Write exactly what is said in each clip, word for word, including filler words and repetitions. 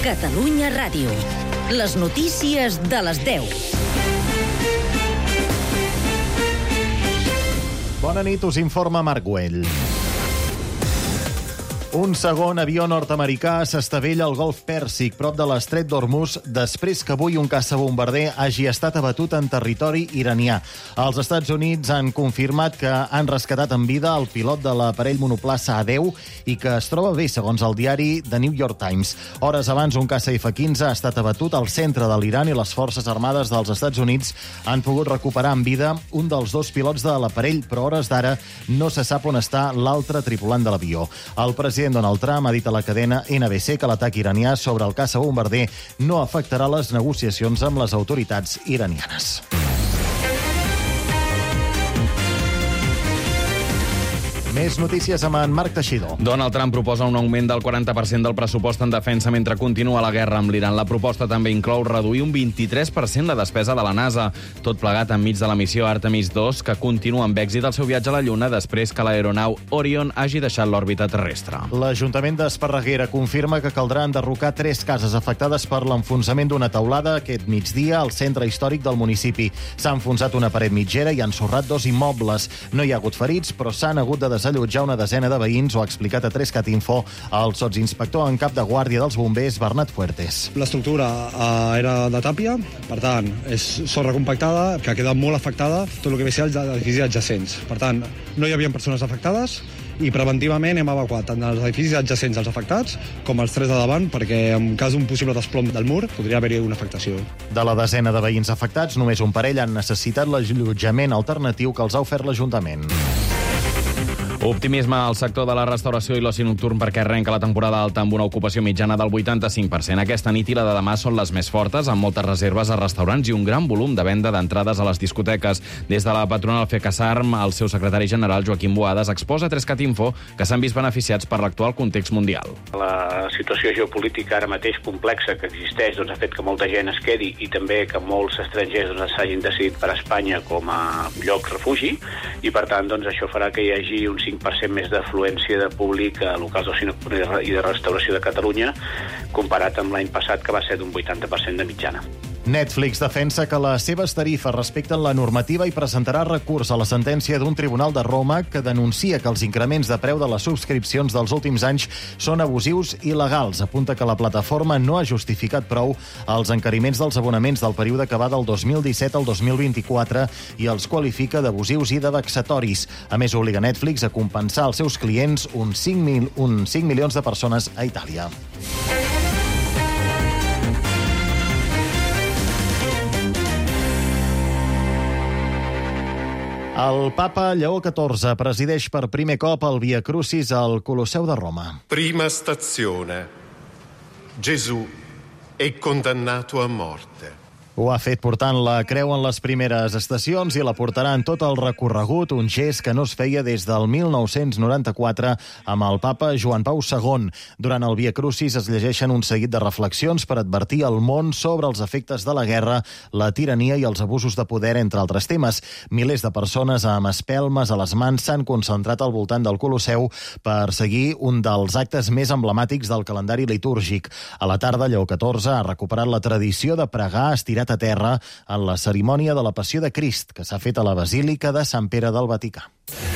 Catalunya Ràdio. Les notícies de les deu. Bona nit, us informa Marc Güell. Un segon avió nord-americà s'estavella al Golf Pèrsic, prop de l'estret d'Hormuz, després que avui un caçabombarder hagi estat abatut en territori iranià. Els Estats Units han confirmat que han rescatat en vida el pilot de l'aparell monoplaça A deu i que es troba bé, segons el diari The New York Times. Hores abans, un caça F quinze ha estat abatut al centre de l'Iran i les forces armades dels Estats Units han pogut recuperar en vida un dels dos pilots de l'aparell, però a hores d'ara no se sap on està l'altre tripulant de l'avió. El president Donald Trump ha dit a la cadena N B C que l'atac iranià sobre el caça bombarder no afectarà les negociacions amb les autoritats iranianes. Més notícies amb en Marc Teixidor. Donald Trump proposa un augment del quaranta per cent del pressupost en defensa mentre continua la guerra amb l'Iran. La proposta també inclou reduir un vint-i-tres per cent la despesa de la NASA. Tot plegat enmig de la missió Artemis dos, que continua amb èxit el seu viatge a la Lluna després que l'aeronau Orion hagi deixat l'òrbita terrestre. L'Ajuntament d'Esparreguera confirma que caldrà enderrocar tres cases afectades per l'enfonsament d'una teulada aquest migdia al centre històric del municipi. S'ha enfonsat una paret mitgera i han ensorrat dos immobles. No hi ha hagut ferits, però s'han hagut de desallotjar una desena de veïns, ho ha explicat a tres cat info el sotsinspector en cap de guàrdia dels bombers, Bernat Fuertes. L'estructura eh, era de tàpia, per tant, és sorra compactada, que ha quedat molt afectada tot el que ve ser els edificis adjacents. Per tant, no hi havia persones afectades i preventivament hem evacuat tant els edificis adjacents als afectats com els tres de davant, perquè en cas d'un possible desplom del mur podria haver-hi una afectació. De la desena de veïns afectats, només un parell han necessitat l'allotjament alternatiu que els ha ofert l'Ajuntament. Optimisme al sector de la restauració i l'oci nocturn perquè arrenca la temporada alta amb una ocupació mitjana del vuitanta-cinc per cent. Aquesta nit i la de demà són les més fortes, amb moltes reserves a restaurants i un gran volum de venda d'entrades a les discoteques. Des de la patronal FECASARM, el seu secretari general, Joaquim Boades, exposa a tres cat info que s'han vist beneficiats per l'actual context mundial. La situació geopolítica ara mateix complexa que existeix doncs, ha fet que molta gent es quedi i també que molts estrangers doncs, s'hagin decidit per Espanya com a lloc refugi i, per tant, doncs, això farà que hi hagi un cinc per cent més d'afluència de públic a locals d'oci nocturn i de restauració de Catalunya comparat amb l'any passat, que va ser d'un vuitanta per cent de mitjana. Netflix defensa que les seves tarifes respecten la normativa i presentarà recurs a la sentència d'un tribunal de Roma que denuncia que els increments de preu de les subscripcions dels últims anys són abusius i il·legals. Apunta que la plataforma no ha justificat prou els encariments dels abonaments del període que va del dos mil disset al dos mil vint-i-quatre i els qualifica d'abusius i de vexatoris. A més, obliga Netflix a compensar als seus clients uns cinc mil, uns cinc milions de persones a Itàlia. El papa Lleó catorze presideix per primer cop el Via Crucis al Colosseu de Roma. Prima stazione. Gesù è condannato a morte. Ho ha fet portant la creu en les primeres estacions i la portarà en tot el recorregut, un gest que no es feia des del mil nou-cents noranta-quatre amb el papa Joan Pau segon. Durant el Via Crucis es llegeixen un seguit de reflexions per advertir el món sobre els efectes de la guerra, la tirania i els abusos de poder, entre altres temes. Milers de persones amb espelmes a les mans s'han concentrat al voltant del Colosseu per seguir un dels actes més emblemàtics del calendari litúrgic. A la tarda, Lleó catorze ha recuperat la tradició de pregar estirat a terra en la cerimònia de la Passió de Crist, que s'ha fet a la Basílica de Sant Pere del Vaticà.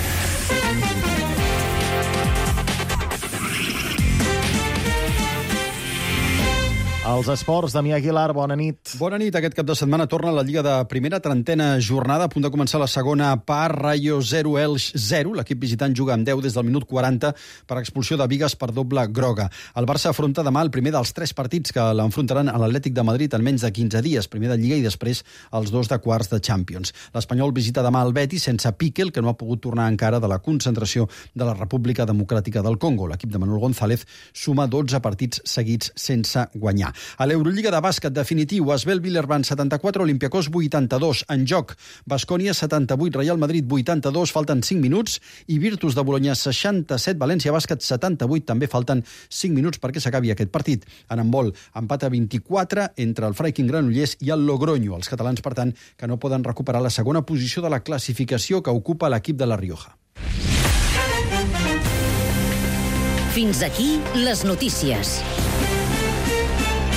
Els esports, Damià Aguilar, bona nit. Bona nit. Aquest cap de setmana torna la Lliga de Primera, trentena jornada, a punt de començar la segona part. Rayo zero, Elx zero. L'equip visitant juga amb deu des del minut quaranta per expulsió de Bigues per doble groga. El Barça afronta demà el primer dels tres partits que l'enfrontaran a l'Atlètic de Madrid en menys de quinze dies, primer de Lliga i després els dos de quarts de Champions. L'Espanyol visita demà el Betis sense Piqué, el que no ha pogut tornar encara de la concentració de la República Democràtica del Congo. L'equip de Manuel González suma dotze partits seguits sense guanyar. A l'Eurolliga de bàsquet definitiu, Asvel Villerban setanta-quatre, Olympiacos vuitanta-dos. En joc, Baskonia setanta-vuit, Real Madrid vuitanta-dos, falten cinc minuts, i Virtus de Bolonya seixanta-set, València Bàsquet setanta-vuit, també falten cinc minuts perquè s'acabi aquest partit. En handbol, empat a vint-i-quatre entre el Freiking Granollers i el Logroño. Els catalans, per tant, que no poden recuperar la segona posició de la classificació que ocupa l'equip de la Rioja. Fins aquí les notícies.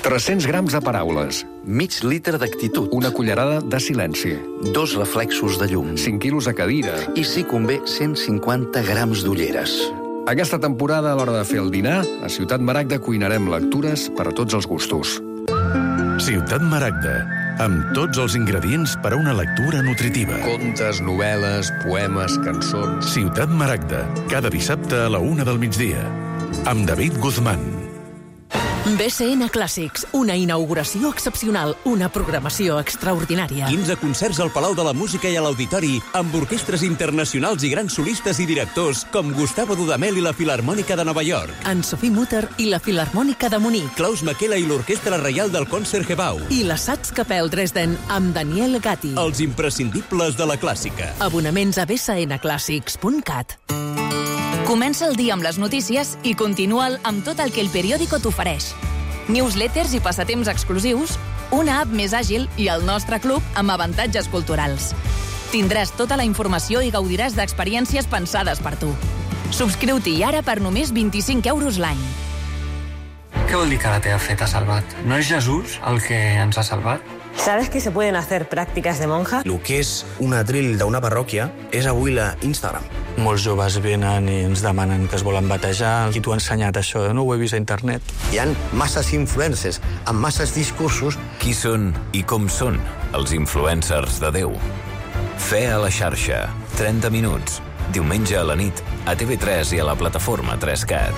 tres-cents grams de paraules. Mig litre d'actitud. Una cullerada de silenci. Dos reflexos de llum. cinc quilos a cadira. I, si convé, cent cinquanta grams d'ulleres. Aquesta temporada, a l'hora de fer el dinar, a Ciutat Maragda cuinarem lectures per a tots els gustos. Ciutat Maragda, amb tots els ingredients per a una lectura nutritiva. Contes, novel·les, poemes, cançons... Ciutat Maragda, cada dissabte a la una del migdia, amb David Guzmán. B C N Clàssics, una inauguració excepcional, una programació extraordinària. quinze concerts al Palau de la Música i a l'Auditori, amb orquestres internacionals i grans solistes i directors com Gustavo Dudamel i la Filarmònica de Nova York, Anne-Sophie Mutter i la Filarmònica de Munic, Klaus Makela i l'Orquestra Reial del Concertgebouw i la Staatskapelle Dresden amb Daniel Gatti. Els imprescindibles de la clàssica. Abonaments a b c n clàssics punt cat. Comença el dia amb les notícies i continua'l amb tot el que el periòdico t'ofereix. Newsletters i passatemps exclusius, una app més àgil i el nostre club amb avantatges culturals. Tindràs tota la informació i gaudiràs d'experiències pensades per tu. Subscriu-t'hi ara per només vint-i-cinc euros l'any. Què vol dir que la teva fe t'ha salvat? No és Jesús el que ens ha salvat? ¿Sabes que se pueden hacer prácticas de monja? El que és un atril d'una parròquia és avui la Instagram. Molts joves venen i ens demanen que es volen batejar. Qui t'ho ha ensenyat, això? No ho he vist a internet. Hi ha masses influencers amb masses discursos. Qui són i com són els influencers de Déu? Fe a la xarxa, trenta minuts, diumenge a la nit, a T V tres i a la plataforma tres cat.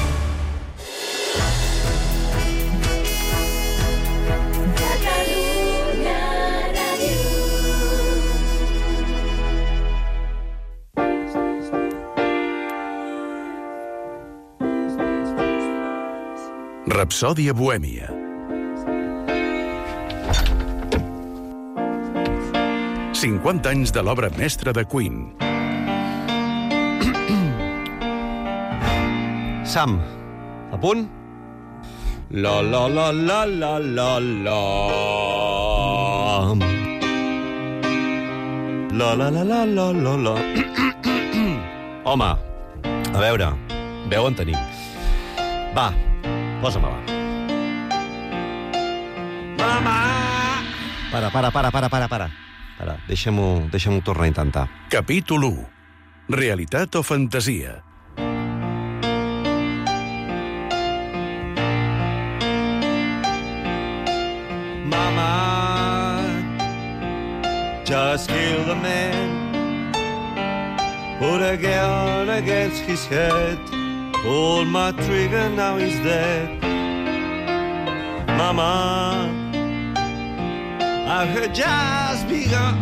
Rapsòdia Bohèmia. cinquanta anys de l'obra mestra de Queen. Sam, a punt? La la la la la la la. La la la la la la la. Home, a veure, veu en tenim. Va, posa-me-la. Mama! Para, para, para, para, para, para. Para, deixa'm-ho deixa'm tornar a intentar. Capítol u. Realitat o fantasia? Mama, just kill the man. Put a gun against his head. Pull my trigger, now he's dead. Mama, I had just begun.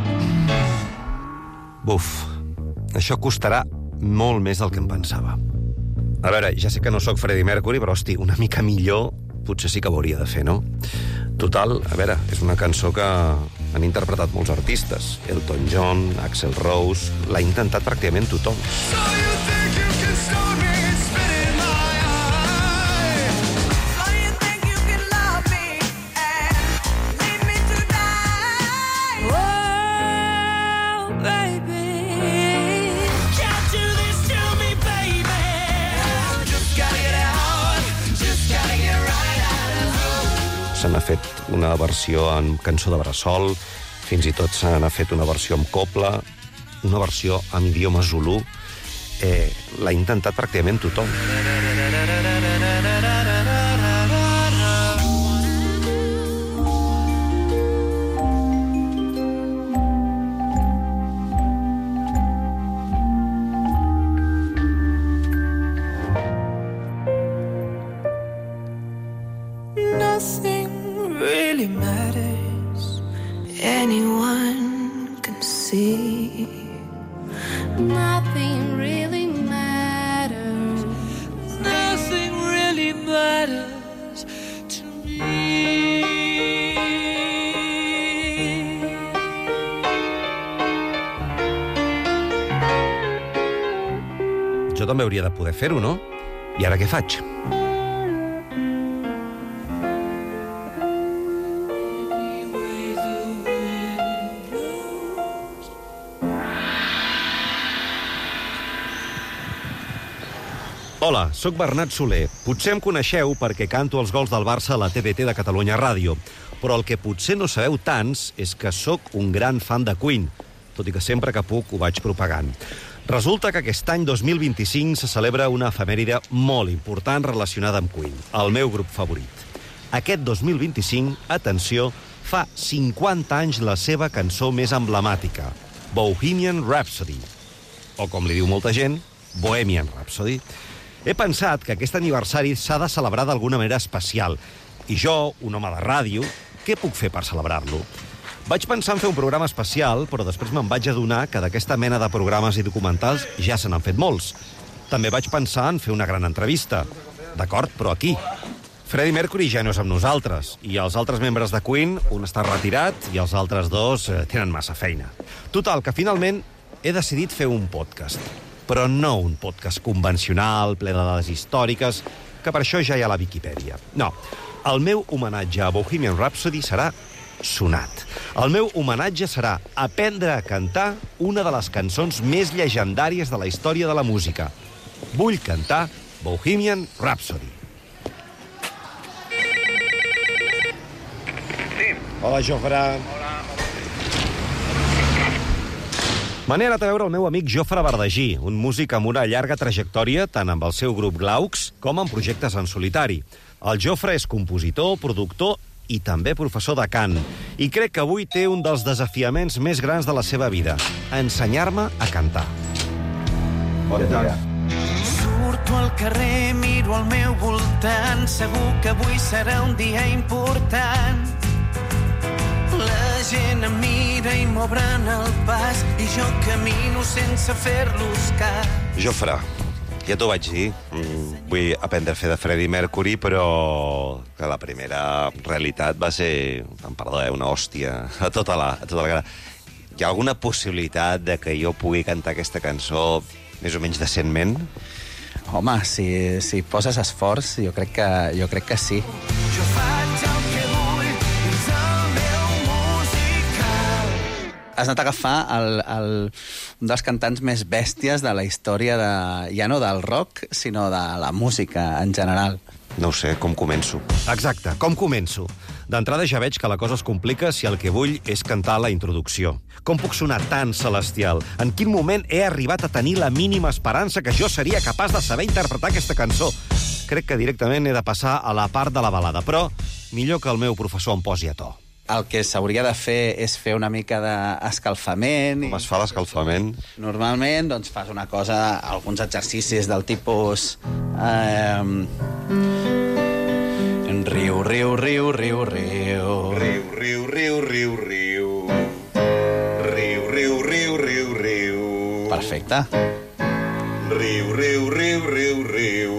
Buf, això costarà molt més del que em pensava. A veure, ja sé que no sóc Freddie Mercury, però, hosti, una mica millor potser sí que ho hauria de fer, no? Total, a veure, és una cançó que han interpretat molts artistes. Elton John, Axl Rose... L'ha intentat pràcticament tothom. So you think you can stone me and spit in my eye? So you think you can love me and leave me to die? Oh, baby, can't do this to me, baby. Just gotta get out, just gotta get right out of home. Se n'ha fet una versió en cançó de bressol, fins i tot se n'ha fet una versió amb copla, una versió en idioma zulú. Eh, l'ha intentat pràcticament tothom. Nothing really matters. Anyone can see. Nothing really matters. Nothing really matters to me. Jo també hauria de poder fer-ho, no? I ara què faig? Hola, sóc Bernat Soler. Potser em coneixeu perquè canto els gols del Barça a la T V T de Catalunya Ràdio. Però el que potser no sabeu tants és que sóc un gran fan de Queen, tot i que sempre que puc ho vaig propagant. Resulta que aquest any dos mil vint-i-cinc se celebra una efemèride molt important relacionada amb Queen, el meu grup favorit. Aquest dos mil vint-i-cinc, atenció, fa cinquanta anys la seva cançó més emblemàtica, Bohemian Rhapsody, o com li diu molta gent, Bohemian Rhapsody. He pensat que aquest aniversari s'ha de celebrar d'alguna manera especial. I jo, un home de ràdio, què puc fer per celebrar-lo? Vaig pensar en fer un programa especial, però després me'n vaig adonar que d'aquesta mena de programes i documentals ja se n'han fet molts. També vaig pensar en fer una gran entrevista. D'acord, però aquí. Freddie Mercury ja no és amb nosaltres, i els altres membres de Queen, un està retirat i els altres dos eh, tenen massa feina. Total, que finalment he decidit fer un podcast. Però no un podcast convencional, ple de dades històriques, que per això ja hi ha la Viquipèdia. No, el meu homenatge a Bohemian Rhapsody serà sonat. El meu homenatge serà aprendre a cantar una de les cançons més llegendàries de la història de la música. Vull cantar Bohemian Rhapsody. Hola, Jofre. Hola. Me n'he anat a veure el meu amic Jofre Bardagí, un músic amb una llarga trajectòria tant amb el seu grup Glaucs com en projectes en solitari. El Jofre és compositor, productor i també professor de cant. I crec que avui té un dels desafiaments més grans de la seva vida, ensenyar-me a cantar. Bon dia. Surto al carrer, miro al meu voltant, segur que avui serà un dia important. La gent em mira i m'obren el pas i jo camino sense fer-los cas. Jofre, ja t'ho vaig dir, vull aprendre a fer de Freddie Mercury, però que la primera realitat va ser, em perdó, eh, una hòstia a tota la, a tota la cara. Hi ha alguna possibilitat de que jo pugui cantar aquesta cançó més o menys decentment? Home, si, si poses esforç, jo crec que, jo crec que sí. Jo faig el que vull, és el meu musical. Has anat a agafar el, el, un dels cantants més bèsties de la història, de, ja no del rock, sinó de la música en general. No ho sé, com començo? Exacte, com començo? D'entrada ja veig que la cosa es complica si el que vull és cantar la introducció. Com puc sonar tan celestial? En quin moment he arribat a tenir la mínima esperança que jo seria capaç de saber interpretar aquesta cançó? Crec que directament he de passar a la part de la balada, però millor que el meu professor em posi a to. El que s'hauria de fer és fer una mica d'escalfament. Com es fa l'escalfament? Normalment, doncs, fas una cosa, alguns exercicis del tipus... Eh, riu, riu, riu, riu, riu. Riu, riu, riu, riu, riu. Riu, riu, riu, riu, riu. Perfecte. Riu, riu, riu, riu, riu.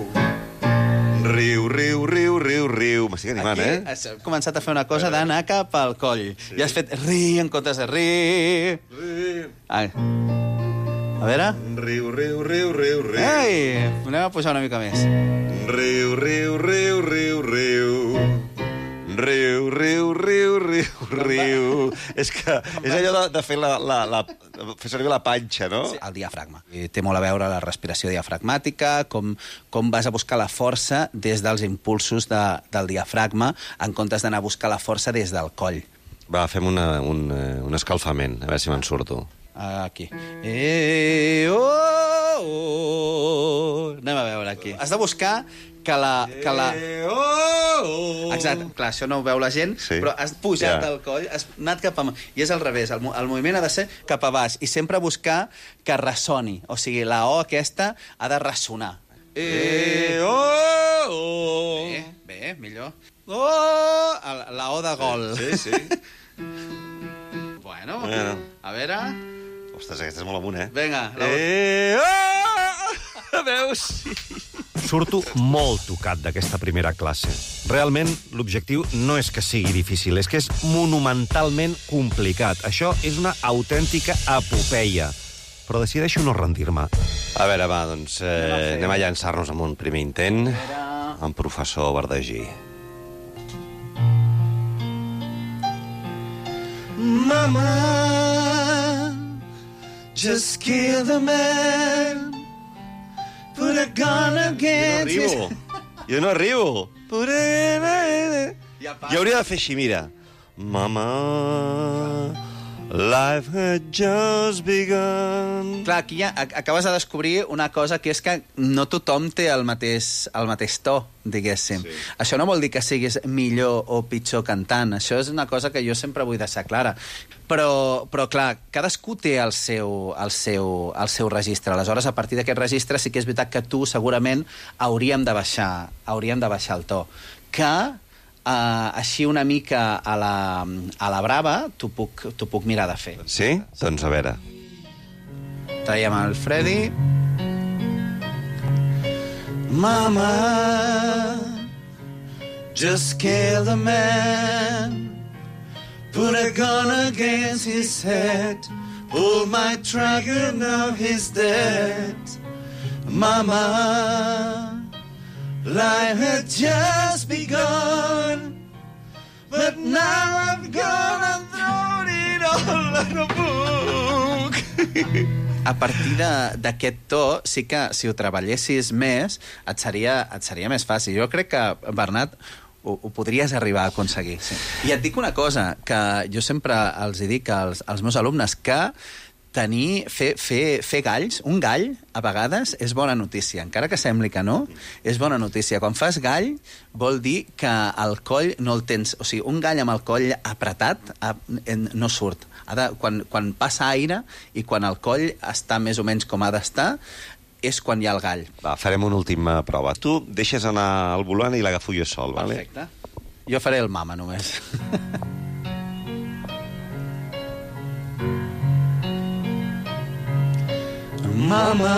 Riu, riu, riu, riu, riu. M'estic animant, Aquí eh? has començat a fer una cosa d'anar cap al coll. Sí. I has fet ri en comptes de ri. Riu. Ai. A veure. Riu, riu, riu, riu, riu. Ei, anem a pujar una mica més. Riu, riu, riu, riu, riu. Riu, riu, riu, riu, riu. És que és allò de, de fer, la, la, la, fer servir la panxa, no? Sí, el diafragma. Té molt a veure la respiració diafragmàtica, com, com vas a buscar la força des dels impulsos de, del diafragma en comptes d'anar a buscar la força des del coll. Va, fem una, un, un escalfament, a veure si me'n surto. Aquí. E, oh, oh. Anem a veure aquí. Has de buscar que la... Que la... Exacte, clar, això no ho veu la gent, sí. Però has pujat yeah. del coll, has anat cap a... I és al revés, el, el moviment ha de ser cap a baix, i sempre buscar que ressoni, o sigui, la O aquesta ha de ressonar. E, oh, oh. Bé, bé, millor. Oh, la O de gol. Sí, sí. sí. Bueno, bueno, a veure... Ostres, aquesta és molt amunt, eh? Vinga. La... Eh, oh! Veus? Surto molt tocat d'aquesta primera classe. Realment, l'objectiu no és que sigui difícil, és que és monumentalment complicat. Això és una autèntica epopeia. Però decideixo no rendir-me. A veure, va, doncs eh, anem a llançar-nos amb un primer intent amb professor Bardagí. Mama, just kill the man, put put a gun against his... Jo no arribo. Jo no arribo. Jo hauria de fer així, mira. Mama, life had just begun. Clar, aquí ja acabes de descobrir una cosa, que és que no tothom té el mateix, el mateix to, diguéssim. Sí. Això no vol dir que siguis millor o pitjor cantant. Això és una cosa que jo sempre vull deixar clara. Però, però clar, cadascú té el seu, el, seu, el seu registre. Aleshores, a partir d'aquest registre, sí que és veritat que tu, segurament, hauríem de baixar, hauríem de baixar el to. Que... Uh, així una mica a la, a la brava t'ho puc, t'ho puc mirar de fer. Sí? Doncs a veure. Traiem el Freddy. Mama, just kill the man, put a gun against his head, pull my trigger, now he's dead. Mama, life had just begun, but now I've gone and thrown it all in a book. A partir d'aquest to, sí que si ho treballessis més, et seria, et seria més fàcil. Jo crec que, Bernat, ho, ho podries arribar a aconseguir. Sí. I et dic una cosa, que jo sempre els dic als, als meus alumnes, que tenir, fer, fer, fer galls, un gall, a vegades, és bona notícia. Encara que sembli que no, és bona notícia. Quan fas gall, vol dir que el coll no el tens... O sigui, un gall amb el coll apretat no surt. Ha de, quan, quan passa aire i quan el coll està més o menys com ha d'estar, és quan hi ha el gall. Va, farem una última prova. Tu deixes anar el volant i l'agafo jo sol, vale? Perfecte. Jo faré el mama, només. Mama,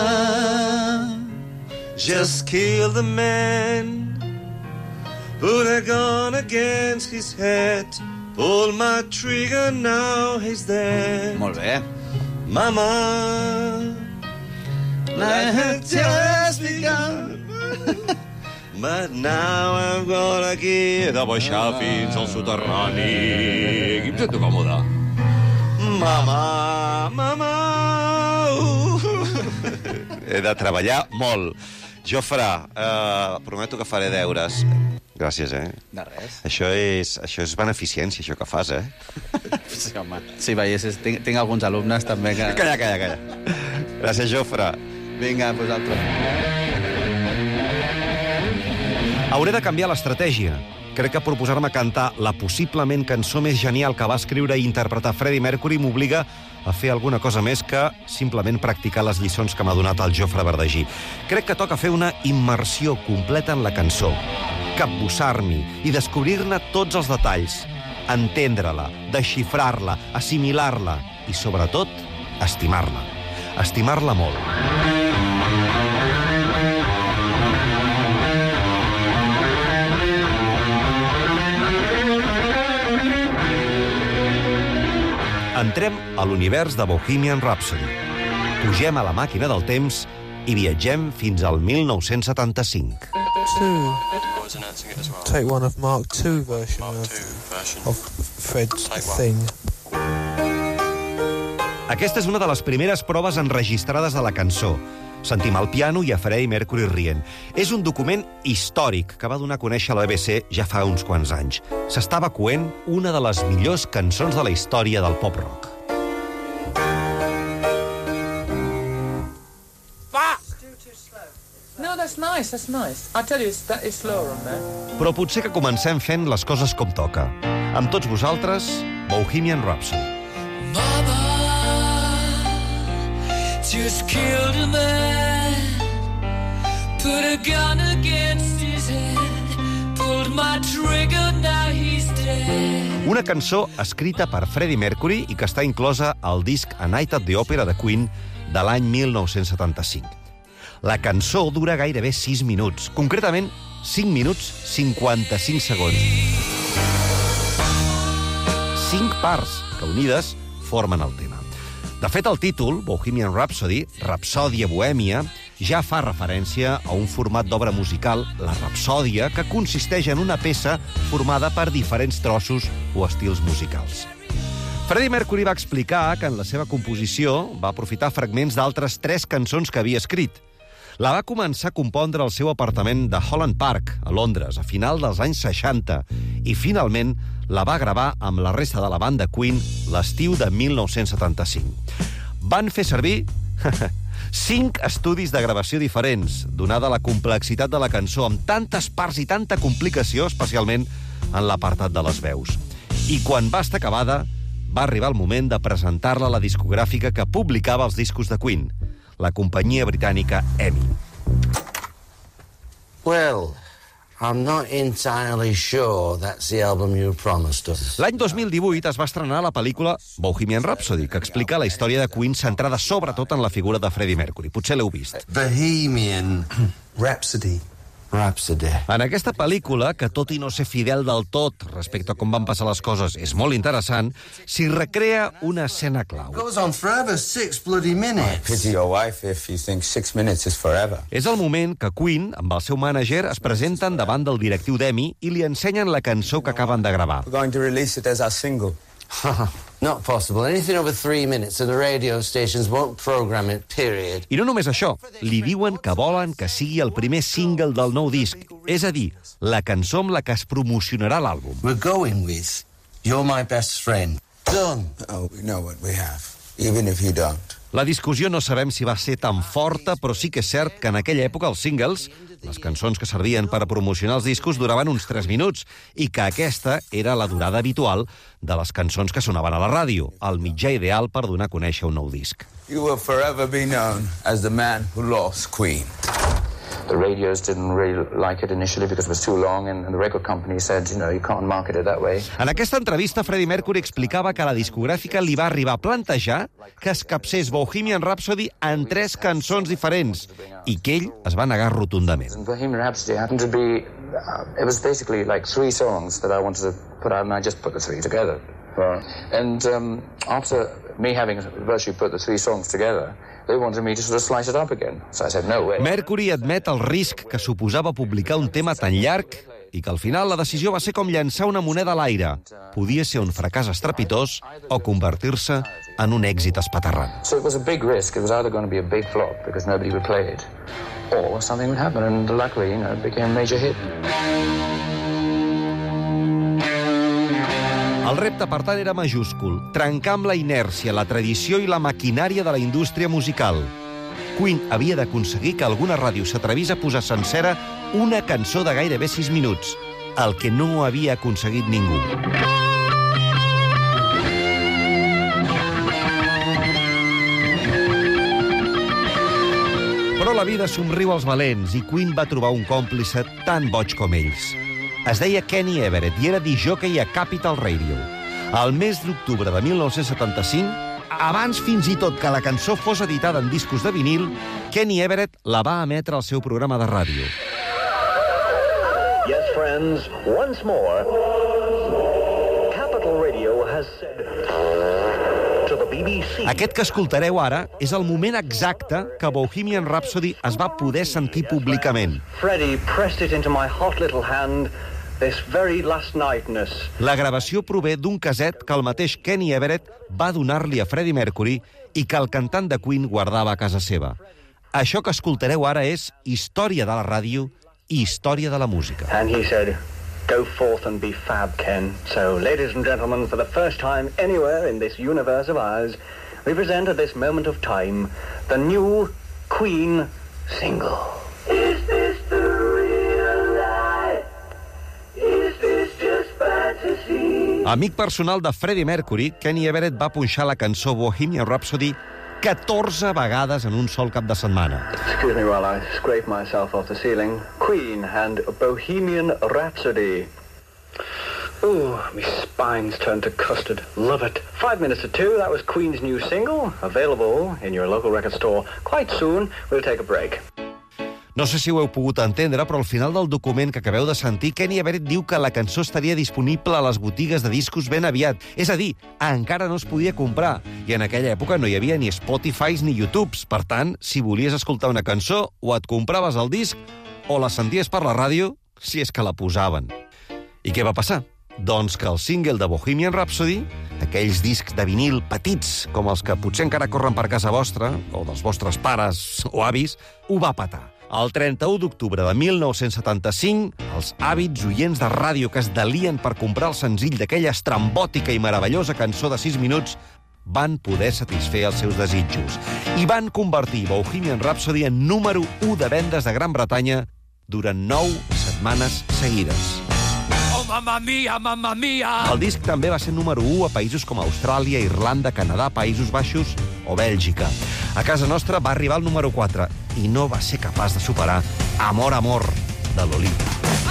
just kill the man, put a gun against his head, pull my trigger, now he's dead. Molt bé. Mama, life had just begun, but now I'm gonna give... He de baixar fins al soterrani. Aquí em sento còmode. Mama, mama... He de treballar molt. Jofre, eh, prometo que faré deures. Gràcies, eh? De res. Això és, això és beneficència, això que fas, eh? Sí, home. Si veiessis, tinc, tinc alguns alumnes també que... Calla, calla, calla. Gràcies, Jofre. Vinga, vosaltres. Hauré de canviar l'estratègia. Crec que proposar-me cantar la possiblement cançó més genial que va escriure i interpretar Freddie Mercury m'obliga a fer alguna cosa més que simplement practicar les lliçons que m'ha donat el Jofre Verdagí. Crec que toca fer una immersió completa en la cançó, capbussar-m'hi i descobrir-ne tots els detalls, entendre-la, desxifrar-la, assimilar-la i, sobretot, estimar-la. Estimar-la molt. Entrem a l'univers de Bohemian Rhapsody. Pugem a la màquina del temps i viatgem fins al mil nou-cents setanta-cinc. Two. Take one of Mark two version of, of Fred's thing. Aquesta és una de les primeres proves enregistrades de la cançó. Sentim al piano i a Freddie Mercury rient. És un document històric que va donar a conèixer a la B B C ja fa uns quants anys. S'estava coent una de les millors cançons de la història del pop-rock. No, that's nice, that's nice. I tell you, it's, that is slower on there. Però potser que comencem fent les coses com toca. Amb tots vosaltres, Bohemian Rhapsody. Mama, just killed a man, put a gun against his head, pulled my trigger, now he's dead. Una cançó escrita per Freddie Mercury i que està inclosa al disc A Night at the Opera de Queen de l'any mil nou-cents setanta-cinc. La cançó dura gairebé sis minuts, concretament cinc minuts cinquanta-cinc segons. Cinc parts que unides formen el tema. De fet, el títol, Bohemian Rhapsody, Rapsòdia Bohèmia, ja fa referència a un format d'obra musical, la rapsòdia, que consisteix en una peça formada per diferents trossos o estils musicals. Freddie Mercury va explicar que en la seva composició va aprofitar fragments d'altres tres cançons que havia escrit. La va començar a compondre al seu apartament de Holland Park, a Londres, a final dels anys seixanta, i finalment la va gravar amb la resta de la banda Queen l'estiu de mil nou-cents setanta-cinc. Van fer servir cinc estudis de gravació diferents, donada la complexitat de la cançó, amb tantes parts i tanta complicació, especialment en l'apartat de les veus. I quan va estar acabada, va arribar el moment de presentar-la a la discogràfica que publicava els discos de Queen, la companyia britànica EMI. Well, I'm not entirely sure that's the album you promised us. L'any dos mil divuit es va estrenar la pel·lícula Bohemian Rhapsody, que explica la història de Queen centrada sobretot en la figura de Freddie Mercury. Potser l'heu vist. Bohemian Rhapsody. Rhapsody. En aquesta pel·lícula, que tot i no ser fidel del tot respecte a com van passar les coses, és molt interessant, s'hi recrea una escena clau. Goes on forever, six bloody minutes. Pity your wife if you think six minutes is forever. És el moment que Queen, amb el seu mànager, es presenten davant del directiu d'EMI i li ensenyen la cançó que acaben de gravar. We're going to release it as our single. Not possible. Anything over three minutes and the radio stations won't program it, period. I no només això, li diuen que volen que sigui el primer single del nou disc, és a dir, la cançó amb la que es promocionarà l'àlbum. We're going with You're My Best Friend. Done. Oh, we know what we have, even if you don't. La discussió no sabem si va ser tan forta, però sí que és cert que en aquella època els singles, les cançons que servien per a promocionar els discos, duraven uns tres minuts, i que aquesta era la durada habitual de les cançons que sonaven a la ràdio, el mitjà ideal per donar a conèixer un nou disc. You will forever be known as the man who lost Queen. The radios didn't really like it initially because it was too long, and the record company said, you know, you can't market it that way. En aquesta entrevista, Freddie Mercury explicava que la discogràfica li va arribar a plantejar que es capcés Bohemian Rhapsody en tres cançons diferents, i que ell es va negar rotundament. And Bohemian Rhapsody happened to be, uh, it was basically like three songs that I wanted to put out, and I just put the three together. Right. And um, after me having virtually put the three songs together, they wanted me to sort of slice it up again. So I said, no way. Mercury admet el risc que suposava publicar un tema tan llarg i que al final la decisió va ser com llançar una moneda a l'aire. Podia ser un fracàs estrepitós o convertir-se en un èxit espaterrant. So it was a big risk. It was either going to be a big flop because nobody would play it, or something would happen, and luckily, you know, it became a major hit. El repte, per tant, era majúscul, trencar amb la inèrcia, la tradició i la maquinària de la indústria musical. Queen havia d'aconseguir que alguna ràdio s'atrevís a posar sencera una cançó de gairebé sis minuts, el que no havia aconseguit ningú. Però la vida somriu als valents i Queen va trobar un còmplice tan boig com ells. Es deia Kenny Everett i era discjòquei a Capital Radio. Al mes d'octubre de mil nou-cents setanta-cinc, abans fins i tot que la cançó fos editada en discos de vinil, Kenny Everett la va emetre al seu programa de ràdio. Yes, friends, once more, Capital Radio has said to the B B C. Aquest que escoltareu ara és el moment exacte que Bohemian Rhapsody es va poder sentir públicament. Freddie pressed it into my hot little hand this very last nightness. La gravació prové d'un caset que el mateix Kenny Everett va donar-li a Freddie Mercury i que el cantant de Queen guardava a casa seva. Això que escoltareu ara és història de la ràdio i història de la música. And he said, go forth and be fab, Ken. So, ladies and gentlemen, for the first time anywhere in this universe of ours, we present at this moment of time the new Queen single. Is this the real life? Is this just fantasy? Amic personal de Freddie Mercury, Kenny Everett va punxar la cançó Bohemian Rhapsody catorze vegades en un sol cap de setmana. Excuse me while I scrape myself off the ceiling. Queen and Bohemian Rhapsody. Ooh, my spine's turned to custard. Love it. Five minutes to two, that was Queen's new single, available in your local record store. Quite soon, we'll take a break. No sé si ho heu pogut entendre, però al final del document que acabeu de sentir, Kenny Everett diu que la cançó estaria disponible a les botigues de discos ben aviat. És a dir, encara no es podia comprar. I en aquella època no hi havia ni Spotify ni YouTubes. Per tant, si volies escoltar una cançó, o et compraves el disc o la senties per la ràdio, si és que la posaven. I què va passar? Doncs que el single de Bohemian Rhapsody, aquells discs de vinil petits, com els que potser encara corren per casa vostra, o dels vostres pares o avis, ho va patar. El trenta-u d'octubre de mil nou-cents setanta-cinc, els àvids oients de ràdio que es delien per comprar el senzill d'aquella estrambòtica i meravellosa cançó de sis minuts van poder satisfer els seus desitjos i van convertir Bohemian Rhapsody en número u de vendes de Gran Bretanya durant nou setmanes seguides. Oh, mamma mia, mamma mia! El disc també va ser número u a països com Austràlia, Irlanda, Canadà, Països Baixos o Bèlgica. A casa nostra va arribar al número quatre i no va ser capaç de superar Amor, amor, de Lolita.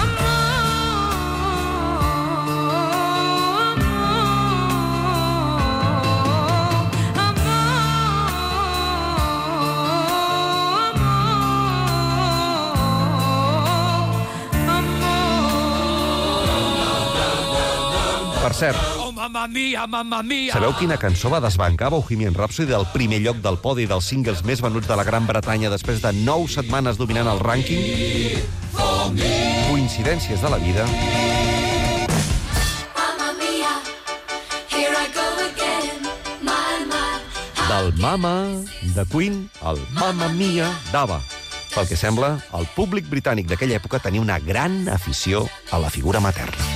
Per cert, Oh, mamma mia, mamma mia! sabeu quina cançó va desbancar Bohemian Rhapsody del primer lloc del podi dels singles més venuts de la Gran Bretanya després de nou setmanes dominant el rànquing? Coincidències de la vida. Del Mama de Queen al Mamma Mia d'Ava. Pel que sembla, el públic britànic d'aquella època tenia una gran afició a la figura materna.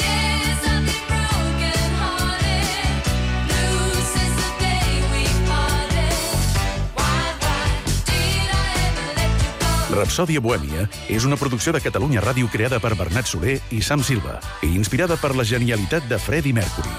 Rapsòdia Bohèmia és una producció de Catalunya Ràdio creada per Bernat Soler i Sam Silva i inspirada per la genialitat de Freddie Mercury.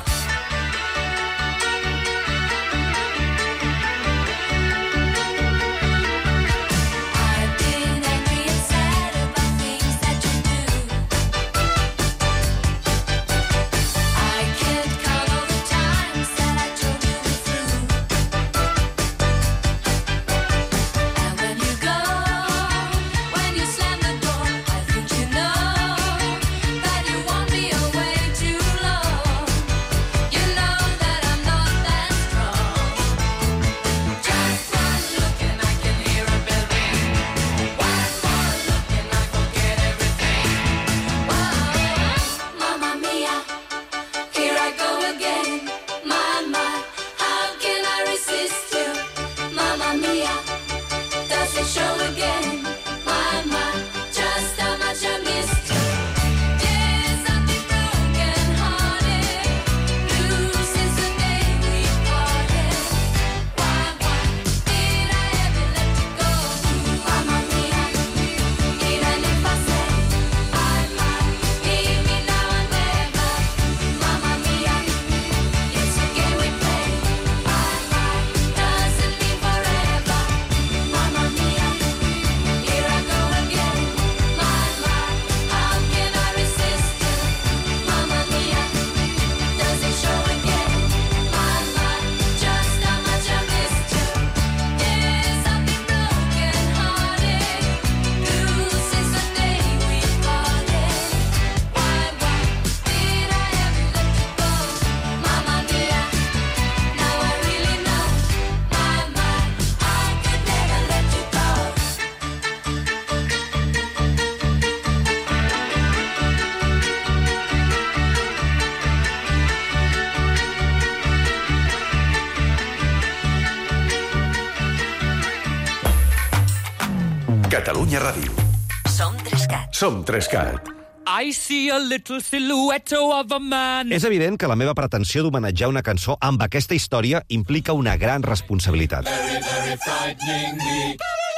Catalunya Ràdio. Som Trescat. Som Trescat. I see a little silhouette of a man. És evident que la meva pretensió d'homenatjar una cançó amb aquesta història implica una gran responsabilitat. Very, very frightening me.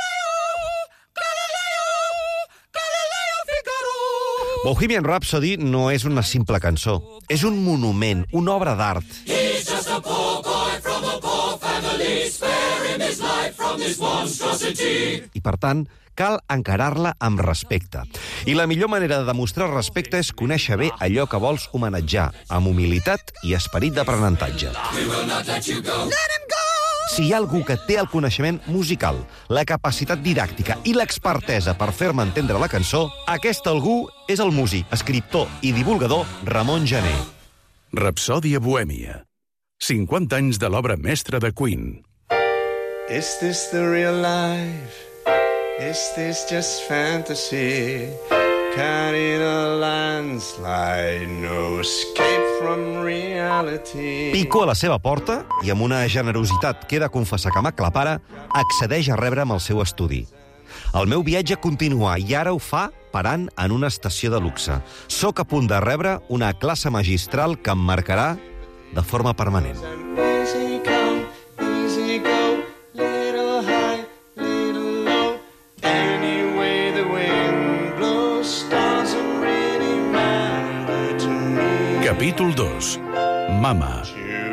Bohemian Rhapsody no és una simple cançó. És un monument, una obra d'art. He's just a poor boy from a poor family, sparing his life from this monstrosity. I, per tant, cal encarar-la amb respecte. I la millor manera de demostrar respecte és conèixer bé allò que vols homenatjar, amb humilitat i esperit d'aprenentatge. We will not let you go. Let him go! Si hi ha algú que té el coneixement musical, la capacitat didàctica i l'expertesa per fer-me entendre la cançó, aquest algú és el músic, escriptor i divulgador Ramon Gené. Rapsòdia Bohèmia. cinquanta anys de l'obra mestra de Queen. Is this the real life? Is this just fantasy? caught in a landslide, no escape from reality. Pico a la seva porta i amb una generositat que he de confessar que m'aclapara, accedeix a rebre'm al seu estudi. El meu viatge continua i ara ho fa parant en una estació de luxe. Soc a punt de rebre una classe magistral que em marcarà de forma permanent. Easy come, easy go, little high, little low. Any way the wind blows, doesn't really matter to me. Capítol dos. Mama.